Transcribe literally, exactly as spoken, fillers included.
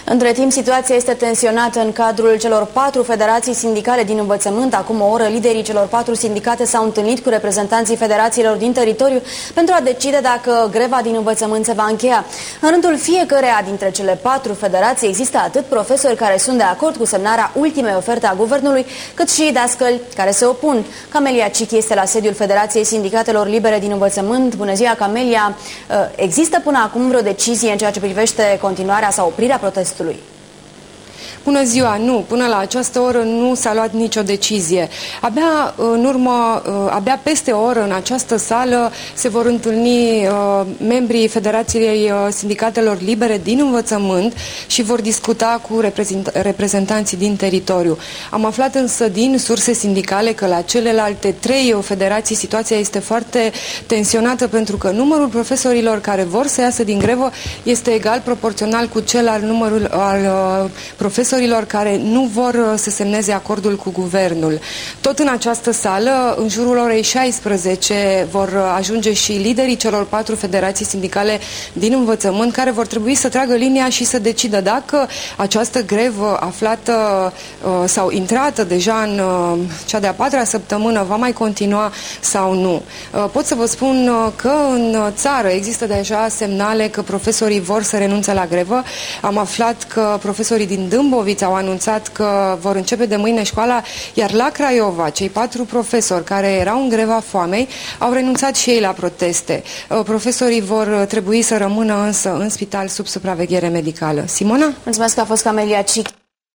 Între timp, situația este tensionată în cadrul celor patru federații sindicale din învățământ. Acum o oră, liderii celor patru sindicate s-au întâlnit cu reprezentanții federațiilor din teritoriu pentru a decide dacă greva din învățământ se va încheia. În rândul fiecăreia dintre cele patru federații există atât profesori care sunt de acord cu semnarea ultimei oferte a guvernului, cât și dascăli care se opun. Camelia Cichi este la sediul Federației Sindicatelor Libere din Învățământ. Bună ziua, Camelia! Există până acum vreo decizie în ceea ce privește continuarea sau oprirea protestului? Bună ziua! Nu, până la această oră nu s-a luat nicio decizie. Abia în urmă, abia peste o oră în această sală se vor întâlni uh, membrii Federației Sindicatelor Libere din Învățământ și vor discuta cu reprezent reprezentanții din teritoriu. Am aflat însă din surse sindicale că la celelalte trei federații situația este foarte tensionată, pentru că numărul profesorilor care vor să iasă din grevă este egal proporțional cu cel al numărul al uh, profesorilor care nu vor să semneze acordul cu guvernul. Tot în această sală, în jurul orei șaisprezece, vor ajunge și liderii celor patru federații sindicale din învățământ, care vor trebui să tragă linia și să decidă dacă această grevă aflată sau intrată deja în cea de-a patra săptămână va mai continua sau nu. Pot să vă spun că în țară există deja semnale că profesorii vor să renunțe la grevă. Am aflat că profesorii din Dâmbovița au anunțat că vor începe de mâine școala, iar la Craiova, cei patru profesori care erau în greva foamei au renunțat și ei la proteste. Profesorii vor trebui să rămână însă în spital sub supraveghere medicală. Simona? Mulțumesc că a fost Camelia Cichi.